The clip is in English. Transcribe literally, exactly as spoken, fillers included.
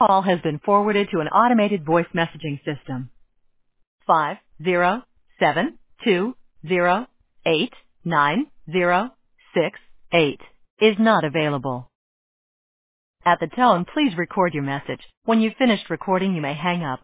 call has been forwarded to an automated voice messaging system. Five zero seven two zero eight nine zero six eight is not available. At the tone, please record your message. When you've finished recording, you may hang up